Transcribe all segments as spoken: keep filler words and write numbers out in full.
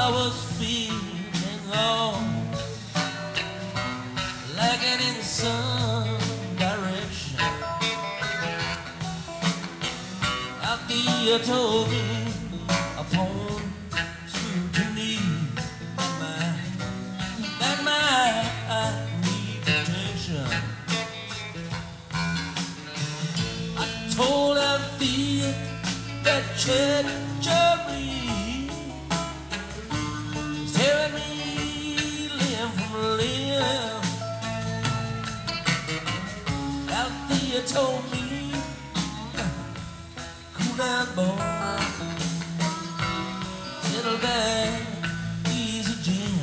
was feeling all lacking in some direction. Althea told me upon scrutiny my, that my need protection. I told Althea that treachery is tearing me limb from limb. Althea told me, cool down, boy, settle down, easy, Jim.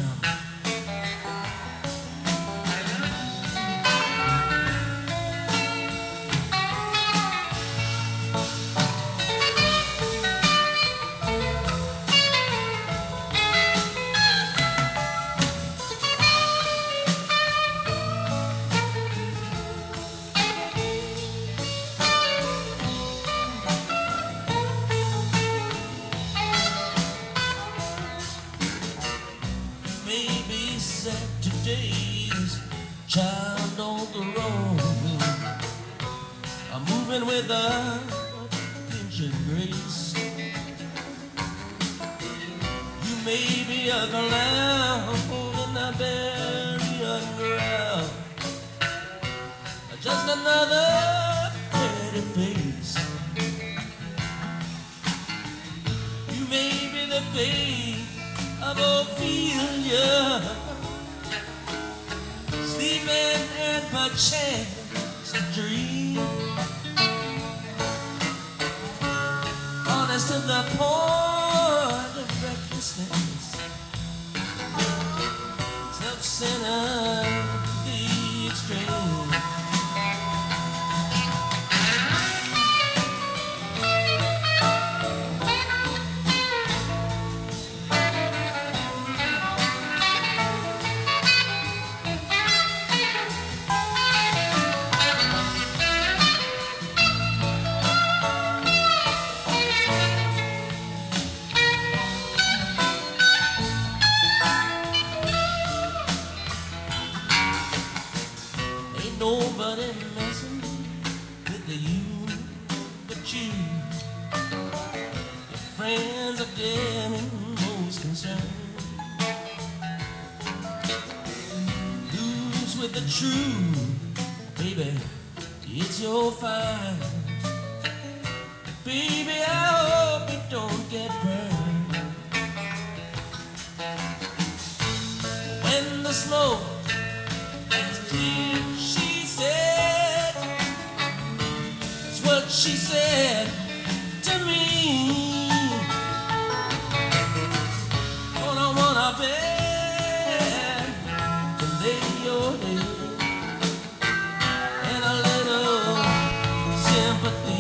Maybe Saturday's child on the road, I'm moving with a pinch of grace. You may be a clown in the burial ground, just another pretty face. You may be the face of Ophelia, sleeping and perchance a dream, honest to the point of recklessness, self-centered to the extreme. Nobody messing with you but you. Your friends are getting most concerned. Lose with the truth, baby, it's your fight. Baby, I hope you don't get burned. When the smoke is clear, what she said to me. Oh, I wanna beg to lay your head and a little sympathy.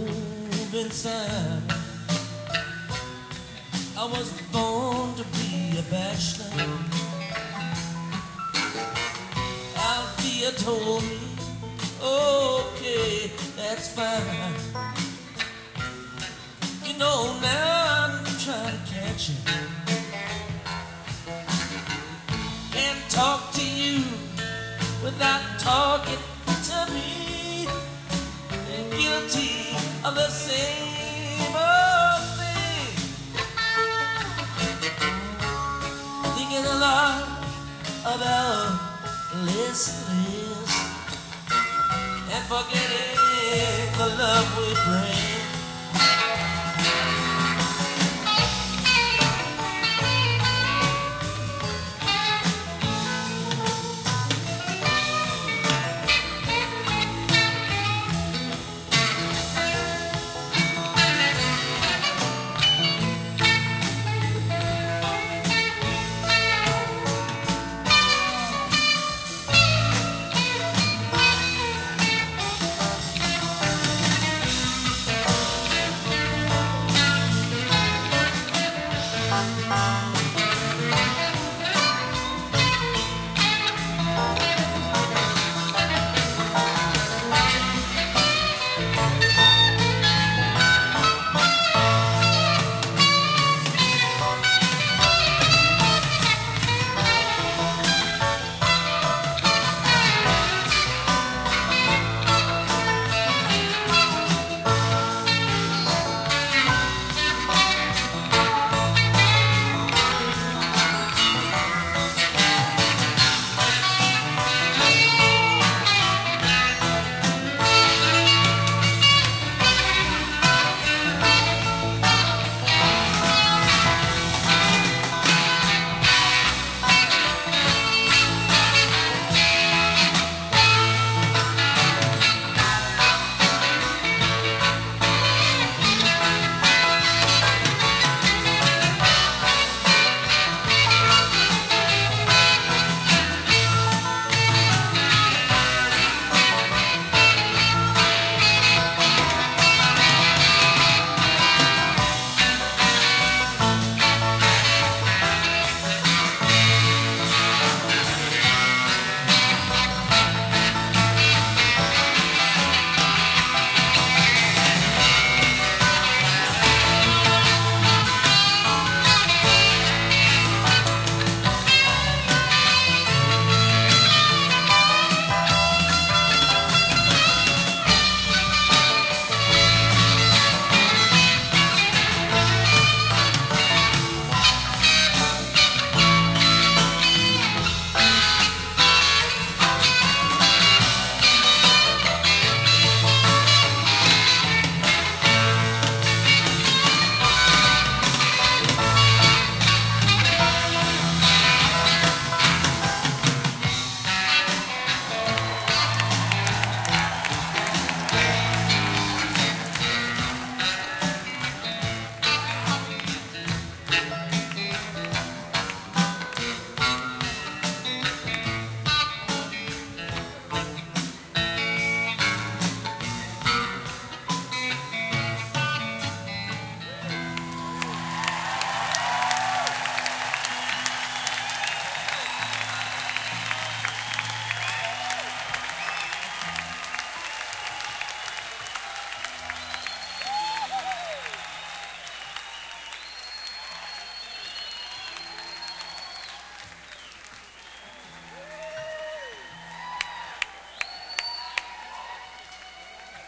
inside. I was born to be a bachelor. Althea told me, okay, that's fine. You know, now I'm trying to catch you. Can't talk to you without talking to me. And guilty of the same old thing. Thinking a lot about Liz, Liz, and forgetting the love we bring.